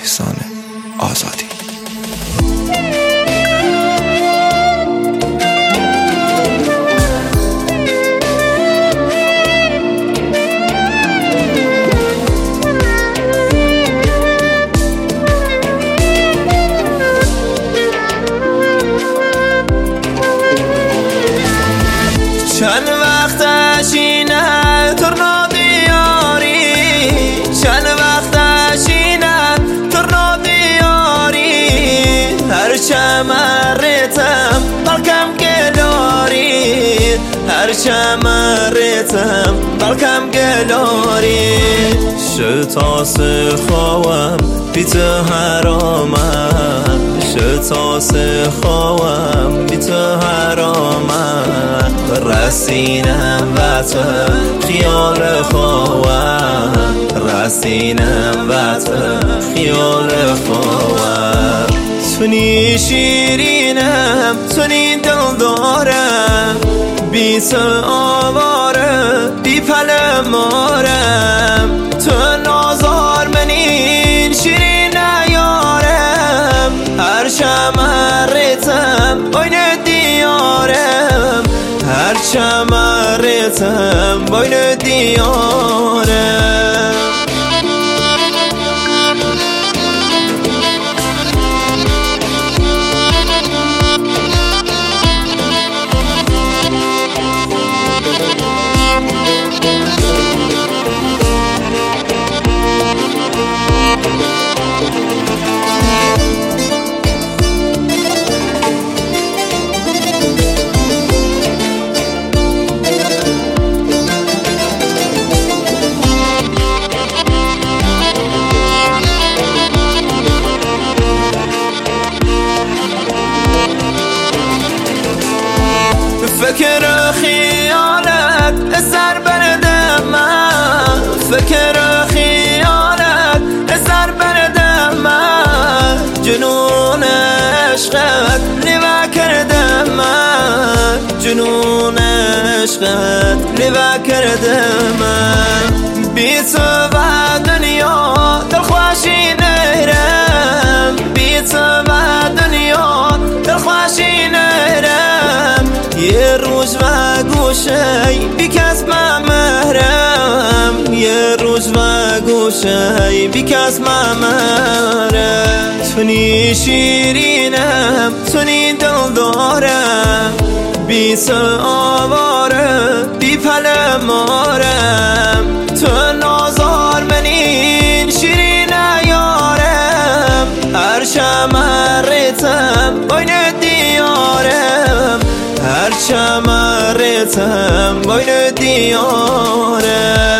احسان آزادی. چند وقتش اینه ترنا دیاری، چند وقتش اینه ترنا دیاری، هر چمرتم بلکم گلاری، هر چمرتم بلکم گلاری. شتاس خواهم بیت حرامم، شتاس خواهم بیت حرامم، رسینم و تو خیال خواهم، رسینم و تو خیال خواهم. تو نی شیرینم تو نی دل دارم، بی تو آواره بی پلمارم، تو نازار منین شیرین یارم، هر شمرتم باین دیارم، هر چمرتم باین دیارم. فکر خیالت سر بردم، فکر خیالت سر بردم، جنون عشقت لیوا کردم، جنون عشقت لیوا کردم. بی تو و دنیا دلخوشی نهرم، بی تو و دنیا دلخوشی نهرم، یه روز و گوشه بی کس مهرم، یه روز و گوشه بی کس مهرم. تو نی شیرینم تو نی دل دارم، بی تو آواره بی پلمارم، تو نازار منین شیرین یارم، هر شمرتم باین دیارم، هر چمرتم باین دیارم.